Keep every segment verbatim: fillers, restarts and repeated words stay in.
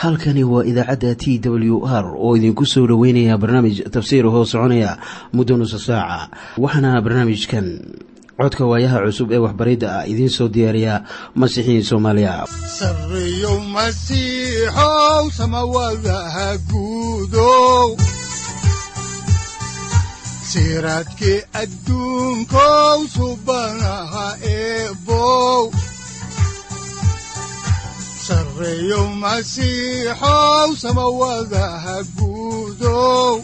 halkani waa idaacadda T W R oo idinku soo dhaweynaya barnaamij tafsiir hoo soconaya muddo nusu saaca. Waxaana barnaamijkan codka waayaha cusub ee waxbaridda ah idiin soo diyaariya Masiixiin Soomaaliya. Sarreeyo Masiixow samawadaha guudow, siraadkii adduunkow subanaha eebow. Sarreeyo Masiixow samawadaha guudow,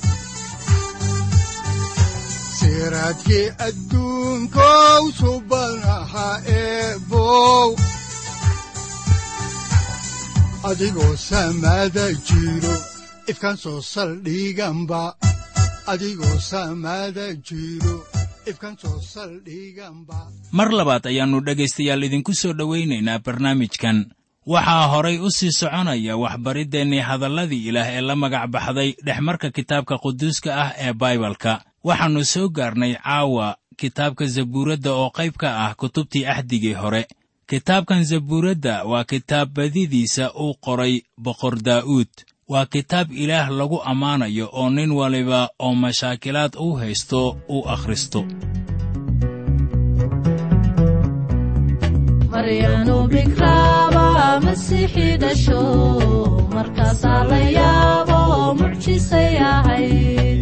siraadkii adduunkow subanaha eebow. Adigoo samada jiro ifkaan soo saldhiganba, adigoo samada jiro ifkaan soo saldhiganba. Mar labaad ayaannu dhegaystayaal idinku soo dhowaynaynaa barnaamijkan. waxaa horay u sii soconaya waxbariddeenii hadalladii ilaah ee la magac baxday dhexmarka kitaabka quduuska ah ee Baibalka. waxaannu soo gaarnay caawa kitaabka Zabuuradda oo qayb ka ah kutubtii ahdigii hore. kitaabkan Zabuuradda waa kitaab badidiisa uu qoray boqor Daa'uud. waa kitaab ilaah lagu ammaanayo oo nin waliba oo mashaakilaad uu haysto uu akhristo. Maryanu bikraba Masiixi dhasho, markaasaa la yaabo mucjisay ahayd.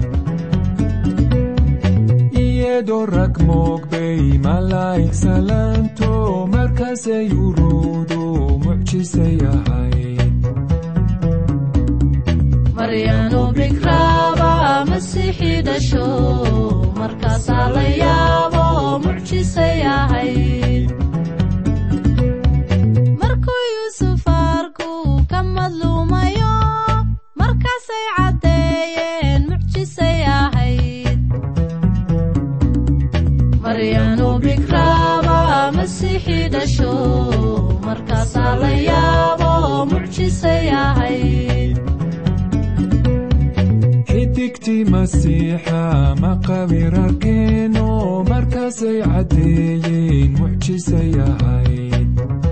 iyadoo rag moogbay malaa'ig salaanto, markaasay uruudu mucjisay ahayd. Maryanu bikraba Masiixi dhasho, markaasaa la yaabo mucjisay ahayd. markaasay caddeeyeen mucjisay ahayd. Maryanu bikraba Masiixi dhasho, markaasaa la yaabo mucjisay ahayd. xidigtii Masiixa maqabir arkeeno, markaasay caddeeyeen mucjisay ahayd.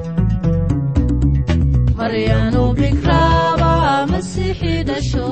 Maryanu bikraba Masiixi dhasho,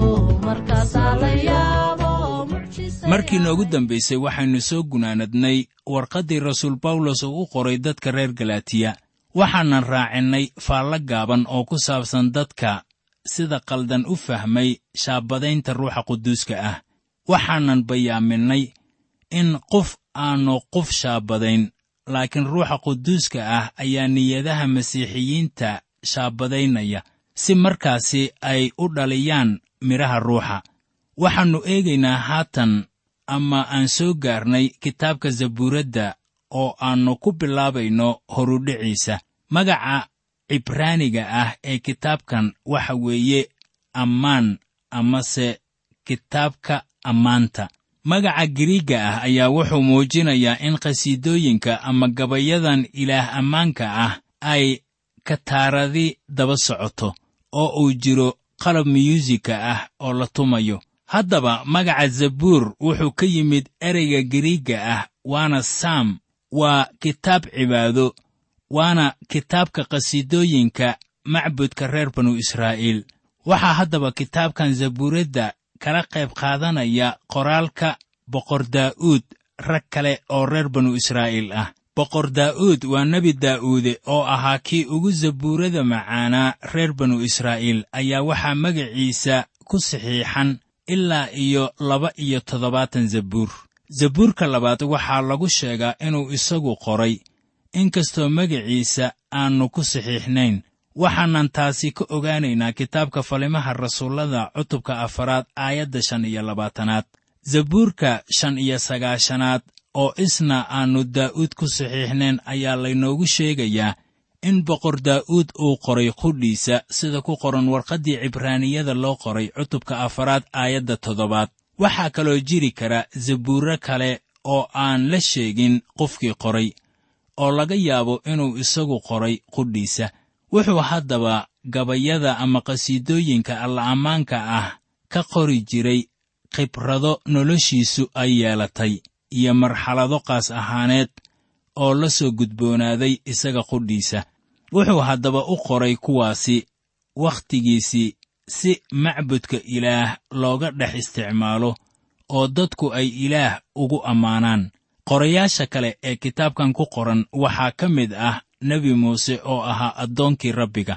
markaasaa la yaabo mucjisay. markii noogu dambaysay waxaynu soo gunaanadnay warqaddii rasuul Bawlos uu u qoray dadka reer Galaatiya. waxaanan raacinnay faallo gaaban oo ku saabsan dadka sida qaldan u fahmay shaabadaynta ruuxa quduuska ah. waxaanan bayaaminay in qof aanu qof shaabadayn, laakiin ruuxa quduuska ah ayaa niyadaha masiixiyiinta shaabadaynaya si markaasi ay u dhaliyaan midhaha ruuxa. waxaannu eegaynaa haatan ama aan soo gaarnay kitaabka Zabuuradda oo aannu ku bilaabayno horudhiciisa. magaca cibraaniga ah ee kitaabkan waxa weeye ammaan amase kitaabka ammaanta. magaca Giriigga ah ayaa wuxuu muujinayaa in qhasiidooyinka ama gabayadan ilaah ammaanka ah ay kataaradii daba socoto oo uu jiro qalab miyuusika ah oo la tumayo. haddaba magaca Zabuur wuxuu ka yimid ereyga Giriigga ah waana Saam. waa kitaab cibaado, waana kitaabka qhasiidooyinka macbudka reer banu Israa'iil. waxaa haddaba kitaabkan Zabuuradda kala qayb qaadanaya qoraalka boqor Daa'uud rag kale oo reer banu Israa'iil ah. boqor Daa'uud waa nebi Daa'uude oo ahaa kii ugu zabuurada macaanaa reer banu Israa'iil. ayaa waxaa magaciisa ku saxiixan ilaa iyo laba iyo toddobaatan zabuur. zabuurka labaad waxaa lagu sheegaa inuu isagu qoray, inkastoo magaciisa aannu ku saxiixnayn. waxaanan taasi ka ogaanaynaa kitaabka Falimaha Rasuullada cutubka afaraad aayadda shan iyo labaatanaad. zabuurka shan iyo sagaashanaad oo isna aannu Daa'uud ku saxiixnayn ayaa laynoogu sheegayaa in boqor Daa'uud uu qoray qudhiisa sida ku qoran warqaddii Cibraaniyada loo qoray cutubka afaraad aayadda toddobaad. waxaa kaloo jiri kara zabuurro kale oo aan la sheegin qofkii qoray, oo laga yaabo inuu isagu qoray qudhiisa. wuxuu haddaba gabayada ama qhasiidooyinka alla-ammaanka ah ka qori jiray khibrado noloshiisu ay yeelatay iyo marxalado qaas ahaaneed oo la soo gudboonaaday isaga qudhiisa. wuxuu haddaba u qoray kuwaasi wakhtigiisii si macbudka ilaah looga dhex isticmaalo oo dadku ay ilaah ugu ammaanaan. qorayaasha kale ee kitaabkan ku qoran waxaa ka mid ah nebi muuse oo ahaa addoonkii rabbiga,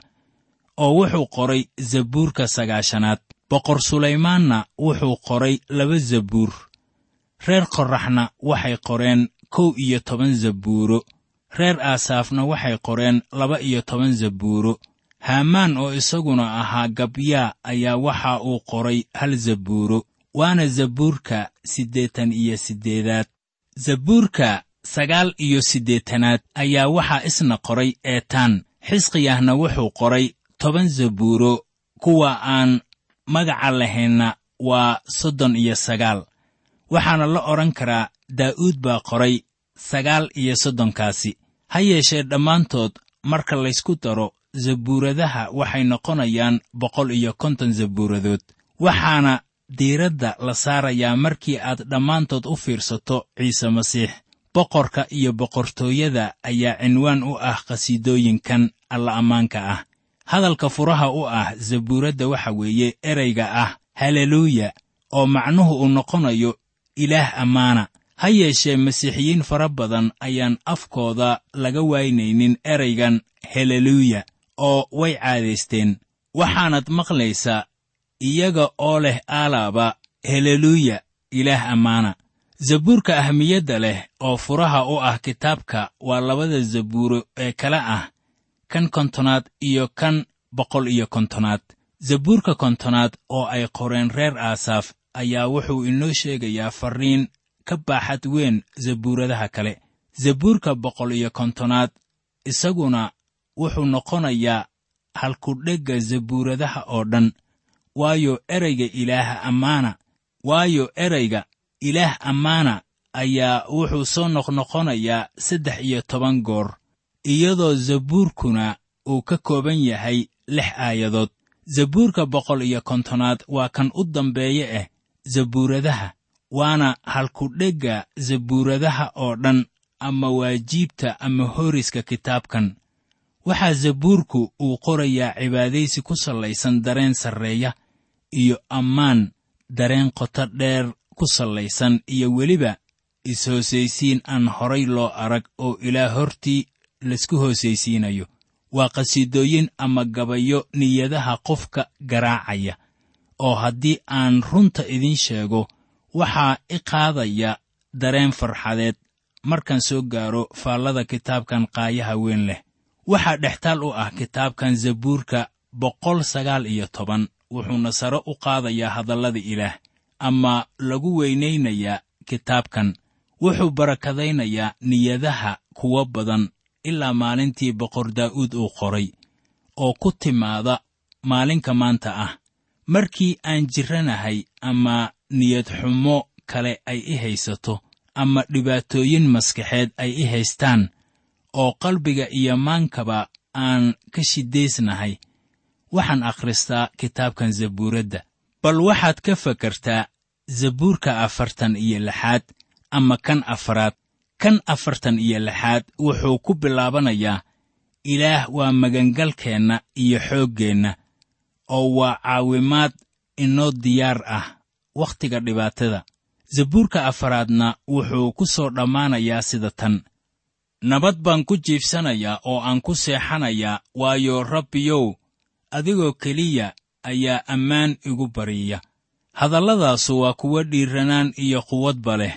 oo wuxuu qoray zabuurka sagaashanaad. boqor sulaymaanna wuxuu qoray laba zabuur. reer qorraxna waxay qoreen kow iyo toban zabuuro. reer aasaafna waxay qoreen laba iyo toban zabuuro. haamaan oo isaguna ahaa gabyaa ayaa waxa uu qoray hal zabuuro, waana zabuurka siddeetan iyo siddeedaad. zabuurka sagaal iyo siddeetanaad ayaa waxaa isna qoray eetaan. xisqiyahna wuxuu qoray toban zabuuro. kuwa aan magaca lahaynna waa soddon iyo sagaal. waxaana la odhan karaa daa'uud baa qoray sagaal iyo soddonkaasi. ha yeeshee dhammaantood marka laysku daro zabuuradaha waxay noqonayaan boqol iyo konton zabuuradood. waxaana diiradda la saarayaa markii aad dhammaantood u fiirsato ciise masiix. boqorka iyo boqortooyada ayaa cinwaan u ah qhasiidooyinkan alla ammaanka ah. hadalka furaha u ah zabuuradda waxa weeye ereyga ah haleluuya, oo macnuhu uu noqonayo ilaah ammaana. ha yeeshee masiixiyiin fara badan ayaan afkooda laga waynaynin ereygan haleluuya, oo way caadaysteen. waxaanad maqlaysaa iyaga oo leh aalaaba haleluuya, ilaah ammaana. zabuurka ahmiyadda leh oo furaha u ah kitaabka waa labada zabuuro ee kale ah kan kontonaad iyo kan boqol iyo kontonaad. zabuurka kontonaad oo ay qoreen reer aasaaf ayaa wuxuu inoo sheegayaa farriin ka baaxad weyn zabuuradaha kale. zabuurka boqol iyo kontonaad isaguna wuxuu noqonayaa halkudhegga zabuuradaha oo dhan, waayo ereyga ilaaha ammaana waayo ereyga ilaah ammaana ayaa wuxuu soo noqnoqonayaa saddex iyo toban goor, iyadoo zabuurkuna uu ka kooban yahay lix aayadood. zabuurka boqol iyo kontonaad waa kan u dambeeye ah zabuuradaha, waana halkudhegga zabuuradaha oo dhan, ama waajiibta ama horiska kitaabkan. waxaa zabuurku uu qorayaa cibaadaysi ku sallaysan dareen sarreeya iyo ammaan dareen qoto dheer ku sallaysan, iyo weliba is-hoosaysiin aan horay loo arag oo ilaah hortii laysku hoosaysiinayo. waa qhasiidooyin ama gabayo niyadaha qofka garaacaya, oo haddii aan runta idiin sheego waxaa i qaadaya dareen farxadeed markaan soo gaaro faallada kitaabkan qaayaha weyn leh. waxaa dhextaal u ah kitaabkan zabuurka boqol sagaal iyo toban, wuxuuna sare u qaadayaa hadallada ilaah, ama lagu weynaynayaa kitaabkan. wuxuu barakadaynayaa niyadaha kuwa badan ilaa maalintii boqor daa'uud uu qoray, oo ku timaada maalinka maanta ah. markii aan jirranahay ama niyad xumo kale ay i haysato, ama dhibaatooyin maskaxeed ay i haystaan, oo qalbiga iyo maankaba aan ka shidaysnahay, waxaan akhristaa kitaabkan zabuuradda. bal waxaad ka fakartaa zabuurka afartan iyo lixaad ama kan afaraad. kan afartan iyo lixaad wuxuu ku bilaabanayaa ilaah waa magangalkeenna iyo xooggeenna, oo waa caawimaad inoo diyaar ah wakhtiga dhibaatada. zabuurka afaraadna wuxuu ku soo dhammaanayaa sida tan: nabad baan ku jiifsanayaa oo aan ku seexanayaa, waayo rabbiyow adigoo keliya ayaa ammaan igu baryiya. hadalladaasu waa kuwo dhiiranaan iyo quwadba leh,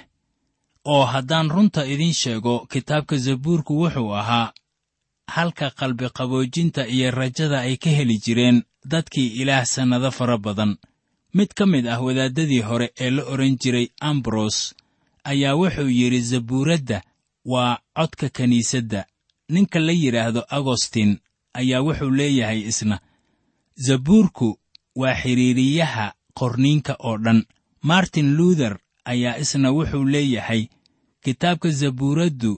oo haddaan runta idiin sheego kitaabka zabuurku wuxuu ahaa halka qalbiqaboojinta iyo rajada ay ka heli jireen dadkii ilaah sannado fara badan. mid ka mid ah wadaaddadii hore ee la odhan jiray ambros ayaa wuxuu yidhi zabuuradda waa codka kiniisadda. ninka la yidhaahdo agostin ayaa wuxuu leeyahay isna zabuurku waa xidhiiriyaha qorniinka oo dhan. martin luther ayaa isna wuxuu leeyahay kitaabka zabuuraddu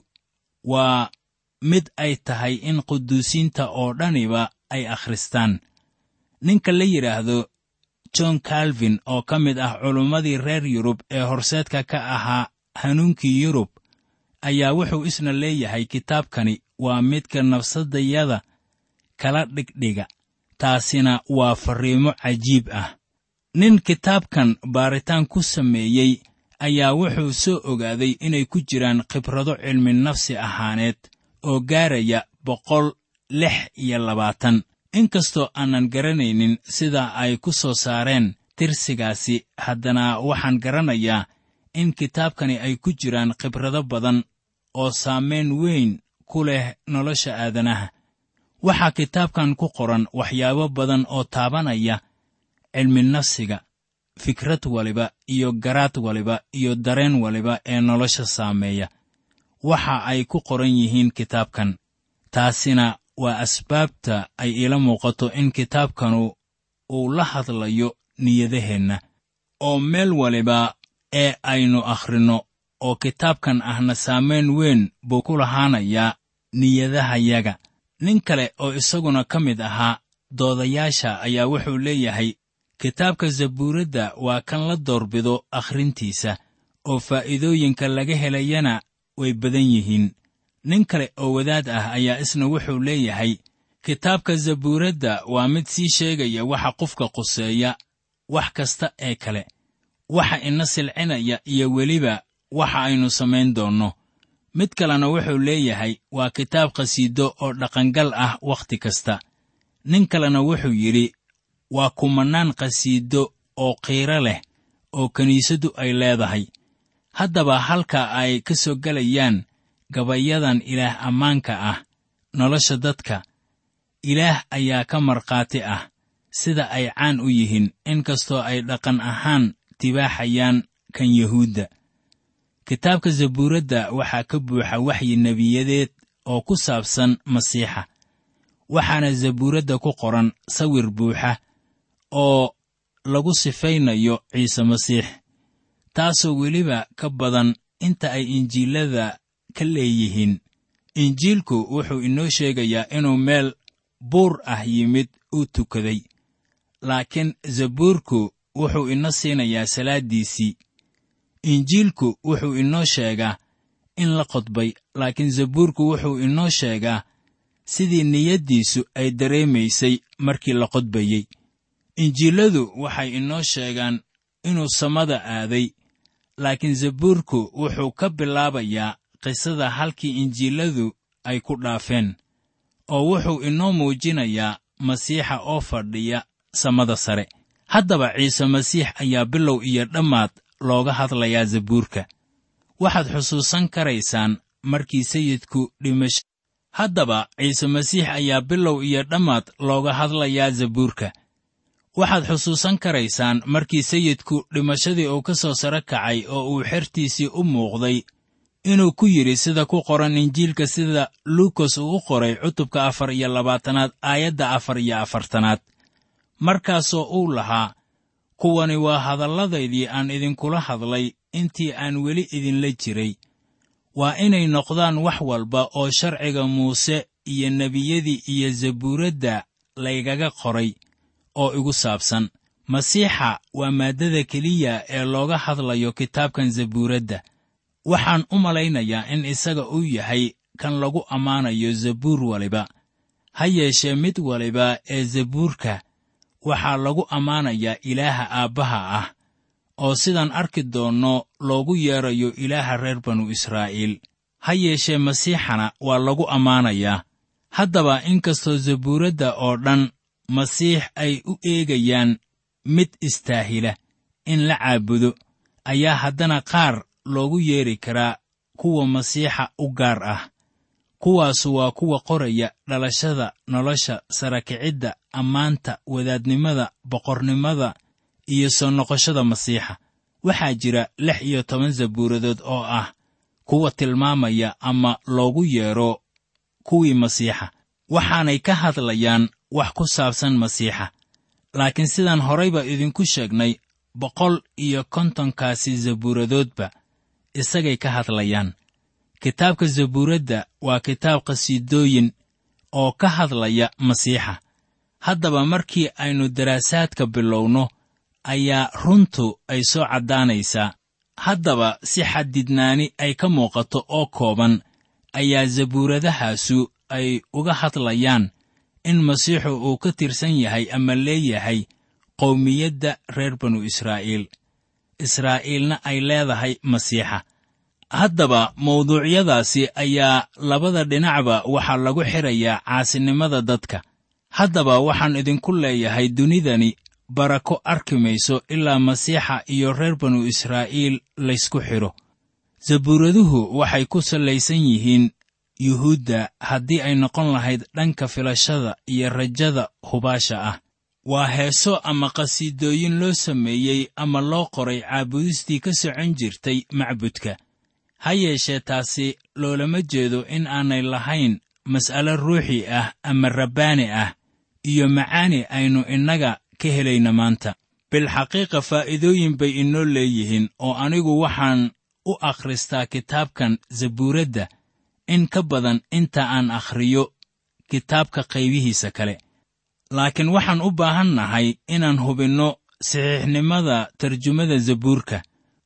waa mid ay tahay in quduusiinta oo dhaniba ay akhristaan. ninka la yidhaahdo john calvin oo ka mid ah culummadii reer yurub ee horseedka ka ahaa hanuunkii yurub ayaa wuxuu isna leeyahay kitaabkani waa midka nafsadayada kala dhigdhiga, taasina waa farriimo cajiib ah. nin kitaabkan baaritaan ku sameeyey ayaa wuxuu soo ogaaday inay ku jiraan khibrado cilmi nafsi ahaaneed oo gaaraya boqol lix iyo labaatan. inkastoo aanan garanaynin sida ay ku soo saareen tirsigaasi, haddana waxaan garanayaa in kitaabkani ay ku jiraan khibrado badan oo saamayn weyn ku leh nolosha aadanaha. waxaa kitaabkan ku qoran waxyaabo badan oo taabanaya cilmi nafsiga, fikrad waliba iyo garaad waliba iyo dareen waliba ee nolosha saameeya. waxa ay ku qoran yihiin kitaabkan. taasina waa asbaabta ay ila muuqato in kitaabkanu uu la hadlayo niyadaheenna. oo meel waliba ee aynu akhrinno oo kitaabkan ahna saamayn weyn buu ku lahaanayaa niyadahayaga. nin kale oo isaguna ka mid ahaa doodayaasha ayaa wuxuu leeyahay, kitaabka zabuuradda waa kan la doorbido akhrintiisa, oo faa'iidooyinka laga helayana way badan yihiin. nin kale oo wadaad ah ayaa isna wuxuu leeyahay, kitaabka zabuuradda waa mid sii sheegaya waxa qofka quseeya wax kasta ee kale, waxa ina silcinaya iyo weliba waxa aynu samayn doonno. mid kalena wuxuu leeyahay, waa kitaab qhasiido oo dhaqangal ah wakhti kasta. nin kalena wuxuu yidhi, waa kumannaan qhasiido oo qiiro leh oo kiniisaddu ay leedahay. haddaba halka ay ka soo gelayaan gabayadan ilaah ammaanka ah nolosha dadka, ilaah ayaa ka markhaati ah sida ay caan u yihiin, inkastoo ay dhaqan ahaan tibaaxayaan kan yuhuudda. kitaabka zabuuradda waxaa ka buuxa waxyi nebiyadeed oo ku saabsan masiixa. waxaana zabuuradda ku qoran sawir buuxa oo lagu sifaynayo ciise masiix, taasoo weliba ka badan inta ay injiilada ka leeyihiin. injiilku wuxuu inoo sheegayaa inuu meel buur ah yimid uu tukaday, laakiin zabuurku wuxuu ina siinayaa salaaddiisii. injiilku wuxuu inoo sheegaa in la qodbay, laakiin zabuurku wuxuu inoo sheegaa sidii niyaddiisu ay dareemaysay markii la qodbayey. injiiladu waxay inoo sheegaan inuu samada aaday, laakiin zabuurku wuxuu ka bilaabayaa qisada halkii injiiladu ay ku dhaafeen, oo wuxuu inoo muujinayaa masiixa oo fadhiya samada sare. haddaba ciise masiix ayaa bilow iyo dhammaad looga hadlayaa zabuurka. waxaad xusuusan karaysaan markii sayidku dhimash haddaba ciise masiix ayaa bilow iyo dhammaad looga hadlayaa zabuurka. waxaad xusuusan karaysaan markii sayidku dhimashadii uu ka soo sare kacay oo uu xertiisii u muuqday inuu ku yidhi sida ku qoran injiilka sida luukas uu u qoray cutubka afar iyo labaatanaad aayadda afar iyo afartanaad. markaasoo uu lahaa, kuwani waa hadalladaydii aan idinkula hadlay intii aan weli idinla jiray. waa inay noqdaan wax walba oo sharciga muuse iyo nebiyadii iyo zabuuradda laygaga qoray oo igu saabsan. masiixa waa maaddada keliya ee looga hadlayo kitaabkan zabuuradda. waxaan u malaynayaa in isaga uu yahay kan lagu ammaanayo zabuur waliba. ha yeeshee mid waliba ee zabuurka waxaa lagu ammaanayaa ilaaha aabbaha ah, oo sidaan arki doonno loogu yeedrayo ilaaha reer banu israa'iil. ha yeeshee masiixana waa lagu ammaanayaa. haddaba inkastoo zabuuradda oo dhan masiix ay u eegayaan mid istaahila in la caabudo, ayaa haddana qaar loogu yeedhi karaa kuwa masiixa u gaar ah. kuwaasu waa kuwa qoraya dhalashada, nolosha, sarakicidda, ammaanta, wadaadnimada, boqornimada iyo soo noqoshada masiixa. waxaa jira lix iyo toban zabuuradood oo ah kuwa tilmaamaya ama loogu yeedho kuwii masiixa, waxaanay ka hadlayaan wax ku saabsan masiixa. laakiin sidaan horayba idinku sheegnay, boqol iyo kontonkaasi zabuuradoodba isagay ka hadlayaan. kitaabka zabuuradda waa kitaab qhasiidooyin oo ka hadlaya masiixa. haddaba markii aynu daraasaadka bilowno ayaa runtu ay soo caddaanaysaa. haddaba si xadidnaani ay ka muuqato oo kooban ayaa zabuuradahaasu ay uga hadlayaan in masiixu uu ka tirsan yahay ama leeyahay qowmiyadda reer banu israa'iil israa'iilna ay leedahay masiixa. haddaba mawduucyadaasi ayaa labada dhinacba waxaa lagu xidhayaa caasinimada dadka. haddaba waxaan idinku leeyahay dunidani barako arki mayso ilaa masiixa iyo reer banu israa'iil laysku xidho. zabuuraduhu waxay ku sallaysan yihiin yuhuudda haddii ay noqon lahayd dhanka filashada iyo rajada hubaasha ah. waa heeso ama qhasiidooyin loo sameeyey ama loo qoray caabudistii ka socon jirtay macbudka. ha yeeshee taasi loolama jeedo in aanay lahayn mas'alo ruuxi ah ama rabbaani ah iyo macaani aynu innaga ka helayna maanta. bilxaqiiqa faa'iidooyin bay inoo leeyihiin oo anigu waxaan u akhristaa kitaabkan zabuuradda in ka badan inta aan akhriyo kitaabka qaybihiisa kale. laakiin waxaan u baahan nahay inaan hubinno saxiixnimada tarjumada zabuurka,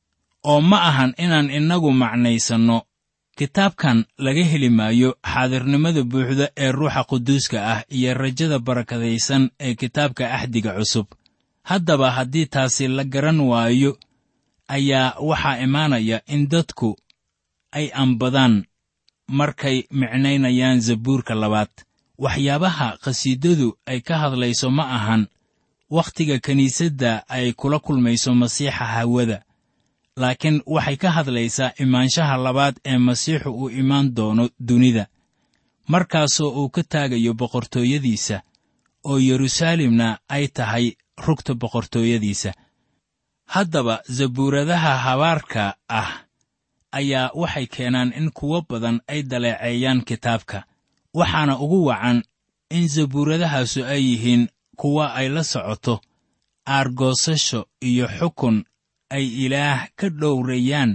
oo ma ahan inaan innagu macnaysanno. kitaabkan laga heli maayo xaadirnimada buuxda ee ruuxa quduuska ah iyo rajada barakadaysan ee kitaabka axdiga cusub. haddaba haddii taasi la garan waayo, ayaa waxaa imaanaya in dadku ay ambadaan markay micnaynayaan zabuurka labaad. waxyaabaha qhasiidadu ay ka hadlayso ma ahan wakhtiga kiniisadda ay kula kulmayso masiixa hawada, laakiin waxay ka hadlaysaa imaanshaha labaad ee masiixu uu imaan doono dunida, markaasoo uu ka taagayo boqortooyadiisa, oo yeruusaalemna ay tahay rugta boqortooyadiisa. haddaba zabuuradaha habaarka ah ayaa waxay keenaan in kuwo badan ay daleeceeyaan kitaabka, waxaana ugu wacan in zabuuradahaasu ay yihiin kuwa ay la socoto aargoosasho iyo xukun ay ilaah ka dhowrayaan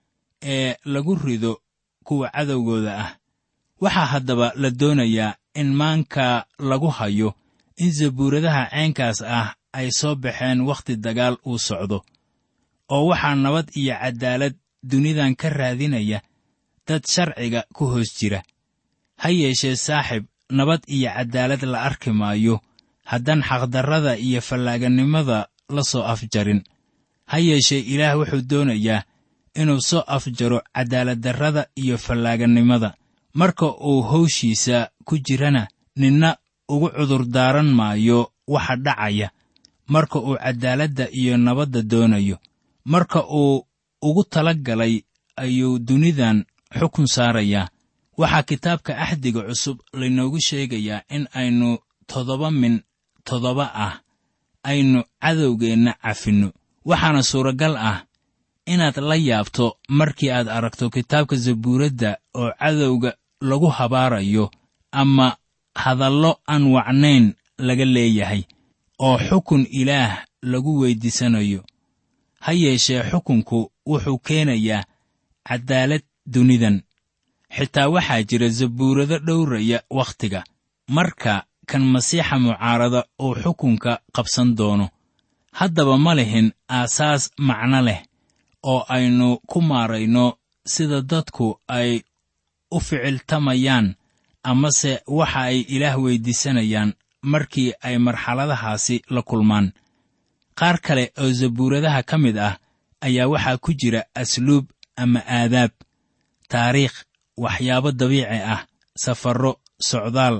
ee lagu rido kuwa cadowgooda ah. waxaa haddaba la doonayaa in maanka lagu hayo in zabuuradaha ceenkaas ah ay soo baxeen wakhti dagaal uu socdo, oo waxaa nabad iyo caddaalad dunidan ka raadinaya dad sharciga ku hoos jira. ha yeeshee saaxib, nabad iyo caddaalad la arki maayo haddaan xaqdarrada iyo fallaaganimada la soo afjarin. ha yeeshee ilaah wuxuu doonayaa inuu soo afjaro caddaaladdarrada iyo fallaagannimada. marka uu hawshiisa ku jirana ninna ugu cudurdaaran maayo waxa dhacaya. marka uu caddaaladda iyo nabadda doonayo, marka uu ugu tala galay ayuu dunidan xukun saarayaa. waxaa kitaabka axdiga cusub laynoogu sheegayaa in aynu toddoba min toddoba ah aynu cadowgeenna cafinno. waxaana suuragal ah inaad la yaabto markii aad aragto kitaabka zabuuradda oo cadowga lagu habaarayo ama hadallo aan wacnayn laga leeyahay oo xukun ilaah lagu weyddiisanayo. ha yeeshee xukunku wuxuu keenayaa caddaalad dunidan. xitaa waxaa jira zabuurado dhowraya wakhtiga marka kan masiixa mucaarada uu xukunka qabsan doono. haddaba ma lihin aasaas macno leh oo aynu ku maarayno sida dadku ay u ficiltamayaan amase waxa ay ilaah weyddiisanayaan markii ay marxaladahaasi la kulmaan. qaar kale oo zabuuradaha ka mid ah ayaa waxaa ku jira asluub ama aadaab, taariikh, waxyaabo dabiici ah, safarro, socdaal,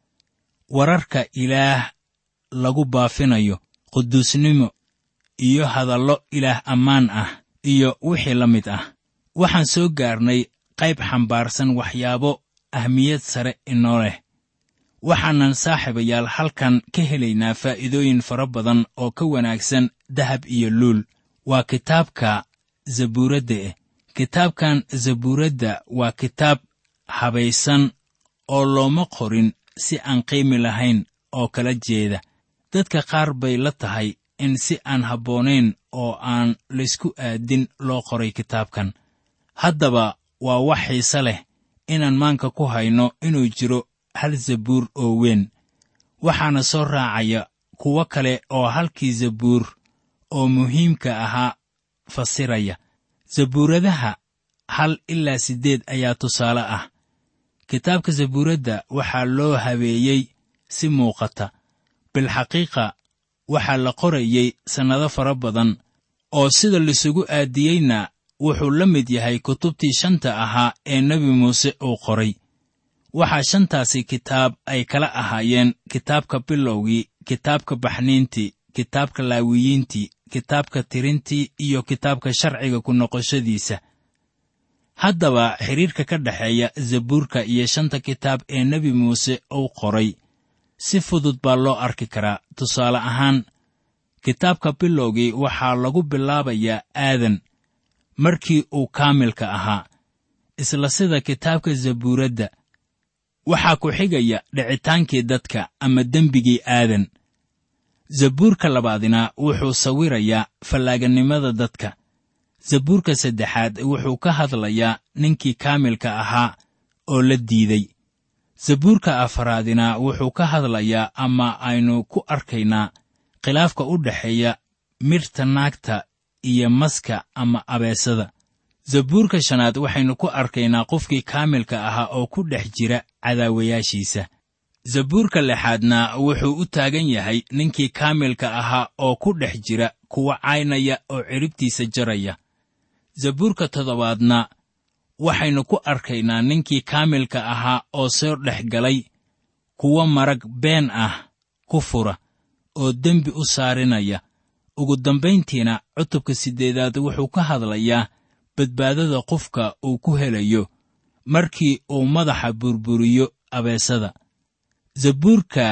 wararka ilaah lagu baafinayo, quduusnimo, iyo hadallo ilaah ammaan ah, iyo wixii la mid ah. waxaan soo gaarnay qayb xambaarsan waxyaabo ahmiyad sare inoo leh. waxaanan saaxiibayaal halkan ka helaynaa faa'iidooyin fara badan oo ka wanaagsan dahab iyo luul. waa kitaabka zabuuradda eh kitaabkan zabuuradda waa kitaab habaysan oo looma qorin si aan qiimi lahayn oo kala jeeda. dadka qaar bay la tahay in si aan habboonayn oo aan laysku aadin loo qoray kitaabkan. haddaba waa wax xiise leh inaan maanka ku hayno inuu jiro hal zabuur oo weyn. waxaana soo raacaya kuwo kale oo halkii zabuur oo muhiimka ahaa fasiraya. zabuuradaha hal ilaa siddeed ayaa tusaale ah. kitaabka zabuuradda waxaa loo habeeyey si muuqata. bilxaqiiqa waxaa la qorayey sannado fara badan, oo sida lisugu aadiyeyna wuxuu la mid yahay kutubtii shanta ahaa ee nebi muuse uu qoray. waxaa shantaasi kitaab ay kala ahaayeen kitaabka bilowgii, kitaabka baxniintii, kitaabka laawiyiintii, kitaabka tirintii iyo kitaabka sharciga ku noqoshadiisa. haddaba xidhiirka ka dhexeeya zabuurka iyo shanta kitaab ee nebi muuse uu qoray si fudud baa loo arki karaa. tusaale ahaan, kitaabka bilowgii waxaa lagu bilaabayaa aadan markii uu kaamilka ahaa, isla sida kitaabka zabuuradda. waxaa ku xigaya dhicitaankii dadka ama dembigii aadan. zabuurka labaadina wuxuu sawirayaa fallaaganimada dadka. zabuurka saddexaad wuxuu ka hadlayaa ninkii kaamilka ahaa oo la diiday. zabuurka afaraadina wuxuu ka hadlayaa ama aynu ku arkaynaa khilaafka u dhexeeya mirta naagta iyo maska ama abeesada. zabuurka shanaad waxaynu ku arkaynaa qofkii kaamilka ahaa oo ku dhex jira cadaawayaashiisa. zabuurka lixaadna wuxuu u taagan yahay ninkii kaamilka ahaa oo ku dhex jira kuwa caynaya oo ciribtiisa jaraya. zabuurka toddobaadna waxaynu ku arkaynaa ninkii kaamilka ahaa oo soo dhex galay kuwa marag been ah ku fura oo dembi u saarinaya. ugu dambayntiina cutubka siddeedaad wuxuu ka hadlayaa badbaadada qofka uu ku helayo markii uu madaxa burburiyo abeesada. zabuurka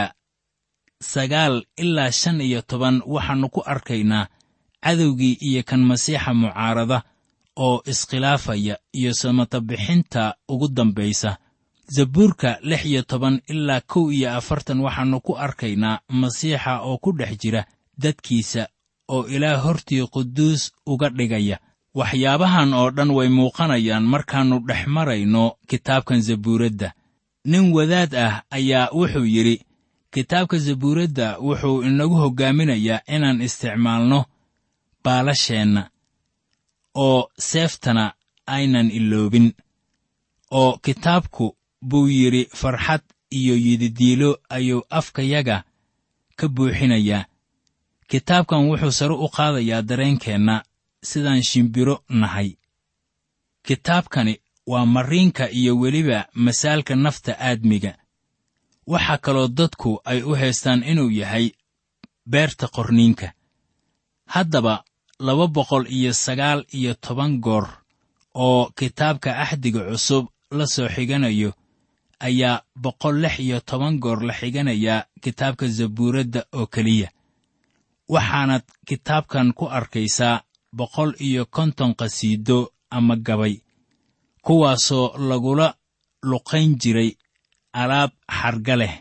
sagaal ilaa shan iyo toban waxaannu ku arkaynaa cadowgii iyo kan masiixa mucaarada oo iskhilaafaya iyo samatabixinta ugu dambaysa. zabuurka lix iyo toban ilaa kow iyo afartan waxaannu ku arkaynaa masiixa oo ku dhex jira dadkiisa oo ilaah hortii quduus uga dhigaya. waxyaabahan oo dhan way muuqanayaan markaannu dhex marayno kitaabkan zabuuradda. nin wadaad ah ayaa wuxuu yidhi, kitaabka zabuuradda wuxuu inagu hoggaaminayaa inaan isticmaalno baalasheenna, oo seeftana aynan iloobin. oo kitaabku buu yidhi farxad iyo yididiilo ayuu afkayaga ka buuxinayaa. kitaabkan wuxuu sare u qaadayaa dareenkeenna sidaan shimbiro nahay. kitaabkani waa marriinka iyo weliba masaalka nafta aadmiga. waxaa kaloo dadku ay u haystaan inuu yahay beerta qorniinka. haddaba laba boqol iyo sagaal iyo toban goor oo kitaabka axdiga cusub la soo xiganayo ayaa boqol lix iyo toban goor la xiganayaa kitaabka zabuuradda oo keliya. waxaanad kitaabkan ku arkaysaa boqol iyo konton qasiido ama gabay, kuwaasoo lagula luqayn jiray alaab xarga leh.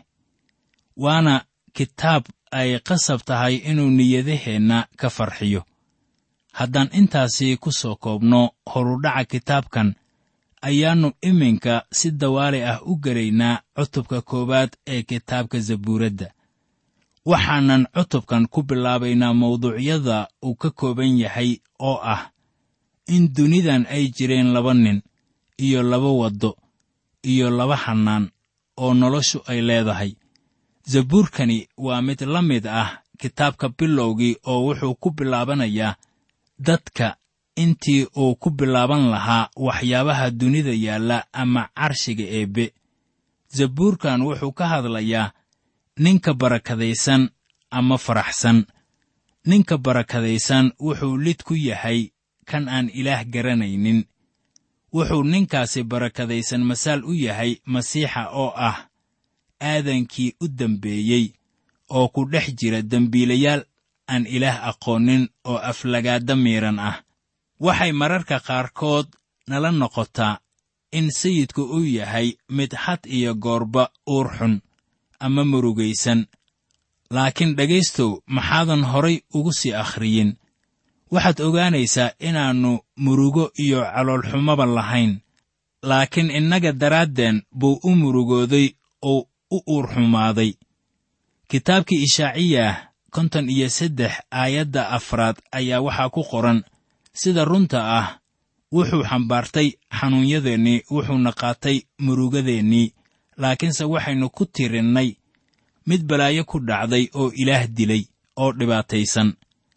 waana kitaab ay qasab tahay inuu niyadaheenna ka farxiyo. haddaan intaasi ku soo koobno horudhaca kitaabkan, ayaannu iminka si dawaali ah u gelaynaa cutubka koowaad ee kitaabka zabuuradda. waxaanan cutubkan ku bilaabaynaa mawduucyada uu ka kooban yahay oo ah in dunidan ay jireen laba nin iyo laba waddo iyo laba hannaan oo noloshu ay leedahay. zabuurkani waa mid la mid ah kitaabka bilowgii oo wuxuu ku bilaabanayaa dadka intii uu ku bilaaban lahaa waxyaabaha dunida yaalla ama carshiga eebbe. zabuurkan wuxuu ka hadlayaa ninka barakadaysan ama faraxsan. ninka barakadaysan wuxuu lid ku yahay kan aan ilaah garanaynin. wuxuu ninkaasi barakadaysan masaal u yahay masiixa oo ah aadankii u dembeeyey oo ku dhex jira dembiilayaal aan ilaah aqoonin oo aflagaada miiran ah. waxay mararka qaarkood nala noqotaa in sayidku uu yahay mid had iyo goorba uur xun ama murugaysan. laakiin dhegaystow, maxaadan horay ugu sii akhriyin? waxaad ogaanaysaa inaannu murugo iyo caloolxumaba lahayn, laakiin innaga daraaddeen buu u murugooday oo u uurxumaaday. kitaabkii ishaaciyah konton iyo saddex aayadda afraad ayaa waxaa ku qoran, sida runta ah wuxuu xambaartay xanuunyadeennii, wuxuuna qaatay murugadeennii, laakiinse waxaynu ku tirinnay mid balaayo ku dhacday oo ilaah dilay oo dhibaataysan.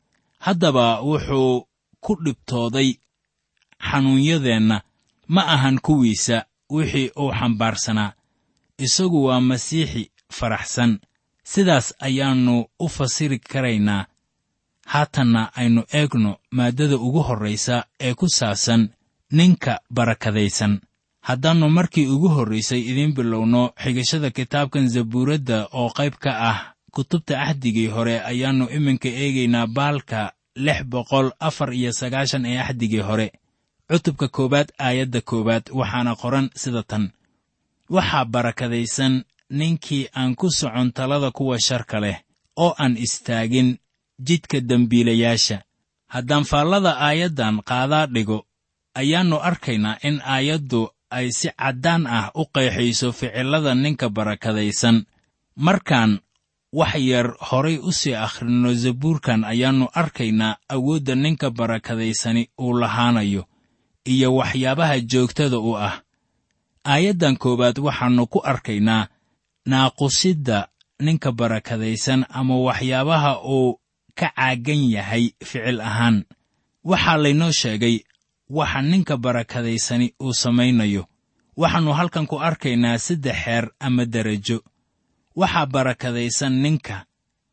haddaba wuxuu ku dhibtooday xanuunyadeenna, ma ahan kuwiisa wixii uu xambaarsanaa. isagu waa masiixi faraxsan. sidaas ayaannu u fasiri karaynaa. haatanna aynu eegno maaddada ugu horraysa ee ku saabsan ninka barakadaysan. haddaannu markii ugu horraysay idiin bilowno xigashada kitaabkan zabuuradda oo qayb ka ah kutubta axdigii hore, ayaannu iminka eegaynaa baalka lix boqol afar iyo sagaashan ee axdigii hore, cutubka koowaad aayadda koowaad, waxaana qoran sida tan: waxaa barakadaysan ninkii aan ku socon talada kuwa sharka leh, oo aan istaagin jidka dembiilayaasha. haddaan faallada aayaddan qaadaa dhigo, ayaannu arkaynaa in aayaddu ay si caddaan ah u qeexayso ficillada ninka barakadaysan. markaan wax yar horay u sii akhrinno zabuurkan, ayaannu arkaynaa awoodda ninka barakadaysani uu lahaanayo iyo waxyaabaha joogtada u ah. aayaddan koowaad waxaannu ku arkaynaa naaqusidda ninka barakadaysan ama waxyaabaha uu ka caagan yahay ficil ahaan. waxaa laynoo sheegay waxa ninka barakadaysani uu samaynayo. waxaannu halkan ku arkaynaa saddex xeer ama derajo. waxaa barakadaysan ninka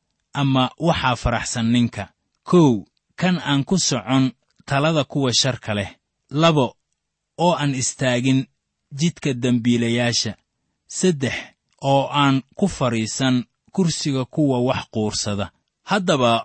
ama waxaa faraxsan ninka. kow, kan aan ku socon talada kuwa sharka leh. labo, oo aan istaagin jidka dembiilayaasha. saddex, oo aan ku fadhiisan kursiga kuwa wax quursada. haddaba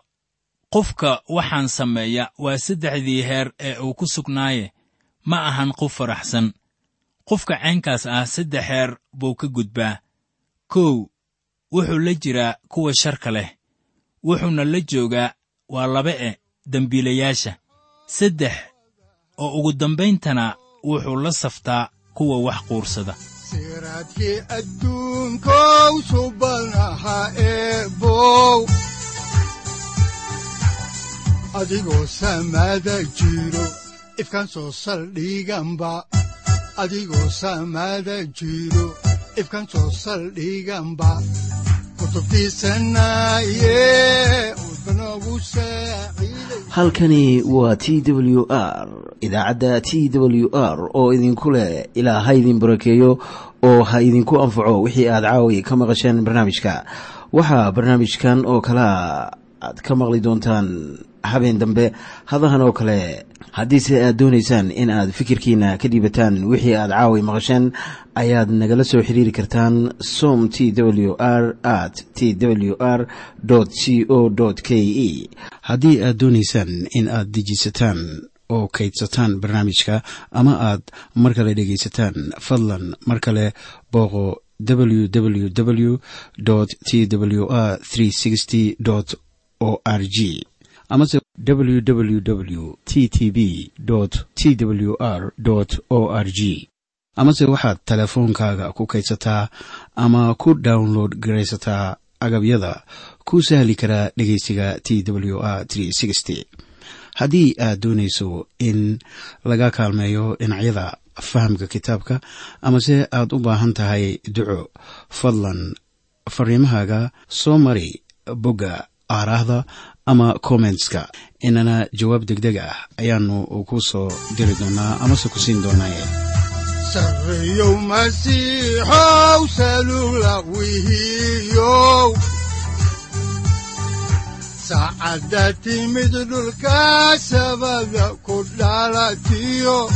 qofka waxaan sameeya waa saddexdii heer ee uu ku sugnaaye, ma ahan qof faraxsan. qofka caynkaas ah saddex heer buu ka gudbaa. kow, wuxuu la jiraa kuwa sharka leh, wuxuuna la joogaa waa laba e dembiilayaasha. saddex, oo ugu dambayntana wuxuu la saftaa kuwa wax quursada. siraadkii adduunkow subanaha eebow, adigoo samaada jiro ifkaan soo saldhiganba, adigoo samaada jiro ifkaan soo saldhiganba. halkani waa t w r, idaacadda t w r oo idinku leh ilaa ha idin barakeeyo oo ha idinku anfaco wixii aad caawi ka maqasheen barnaamijka. waxaa barnaamijkan oo kalea aad ka maqli doontaan habeen dambe hadahan oo kale. haddiise aad doonaysaan in aad fikirkiina ka dhiibataan wixii aad caawi maqasheen, ayaad nagala soo xiriiri kartaan som t w r at t w r c o k e. haddii aad doonaysaan in aad dejisataan oo kaydsataan barnaamijka ama aad mar kale dhegaysataan, fadlan mar kale booqo w w w t w r o r g amase w w w t t b t w r o r g. amase waxaad teleefoonkaaga ku kaydsataa ama ku download garaysataa agabyada ku sahli karaa dhegaysiga t w r. haddii aad doonayso in laga kaalmeeyo dhinacyada fahamka kitaabka, amase aad u baahan tahay duco, fadlan fariimahaaga soo mari bogga aaraahda ama commentska, inana jawaab degdeg ah ayaannu ku soo diri doonaa amase ku siin doonaaye. sareeyow masiixow salugla wihiyow, saacadda timid dhulka sabada ku dhalatiyo.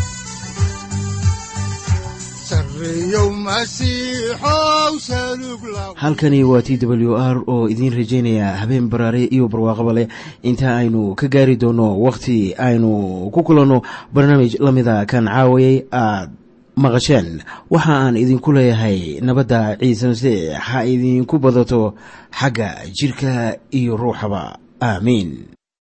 halkani waa t w r oo idiin rajaynaya habeen baraare iyo barwaaqaba leh, inta aynu ka gaari doono wakhti aynu ku kulanno barnaamij la mida kan caawayay aad maqasheen. waxa aan idinku leeyahay nabadda ciise masiix ha idinku badato xagga jidhka iyo ruuxaba. aamiin.